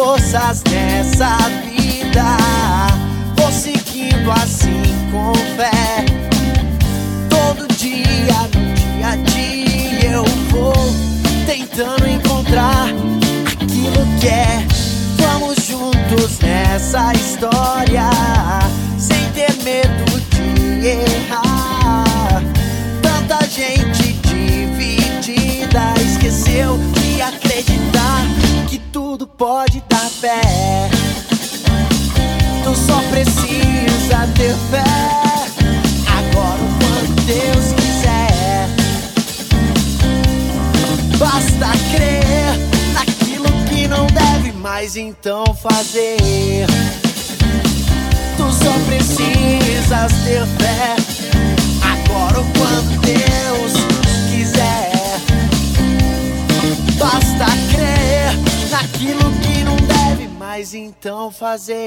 forças nessa vida. Vou seguindo assim com fé. Todo dia, no dia a dia, eu vou tentando encontrar aquilo que é. Vamos juntos nessa história, sem ter medo de errar. Tanta gente dividida esqueceu de acreditar que tudo pode dar pé. Tu só precisa ter fé, agora ou quando Deus quiser. Basta crer naquilo que não deve mais então fazer. Tu só precisas ter fé, agora ou quando Deus quiser. Basta crer naquilo que não deve mais então fazer.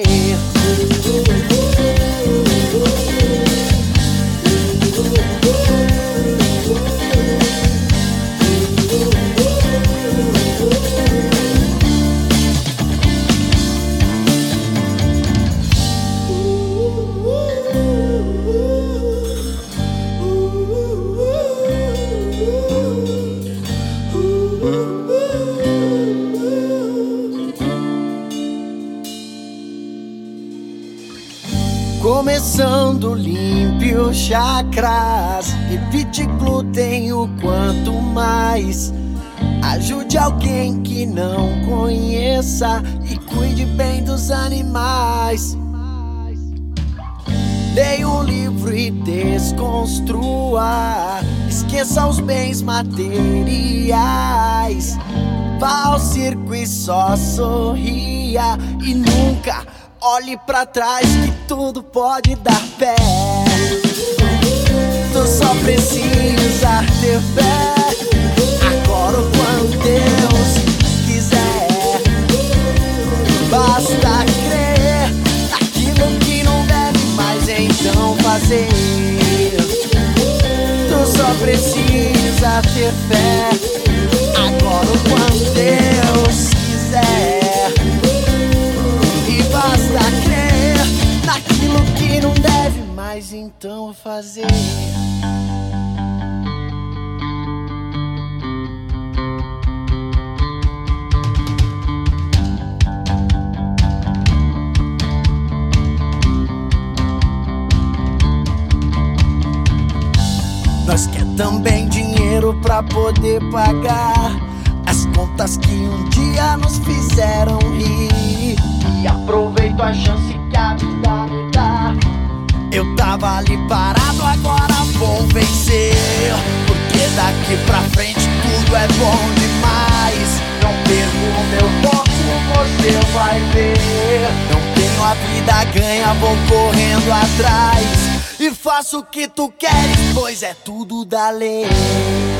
Começando limpe os chakras, evite glúten o quanto mais. Ajude alguém que não conheça e cuide bem dos animais. Leia um livro e desconstrua, esqueça os bens materiais. Vá ao circo e só sorria e nunca olhe pra trás, que tudo pode dar pé. Tu só precisa ter fé, agora ou quando Deus quiser. Basta crer naquilo que não deve mais então fazer. Tu só precisa ter fé, agora ou quando Deus quiser. Basta crer naquilo que não deve mais então fazer. Nós quer também dinheiro pra poder pagar as contas que um dia nos fizeram rir. E aproveito a chance que a vida me dá. Eu tava ali parado, agora vou vencer. Porque daqui pra frente tudo é bom demais. Não perco o meu foco, você vai ver. Não tenho a vida ganha, vou correndo atrás. E faço o que tu queres, pois é tudo da lei.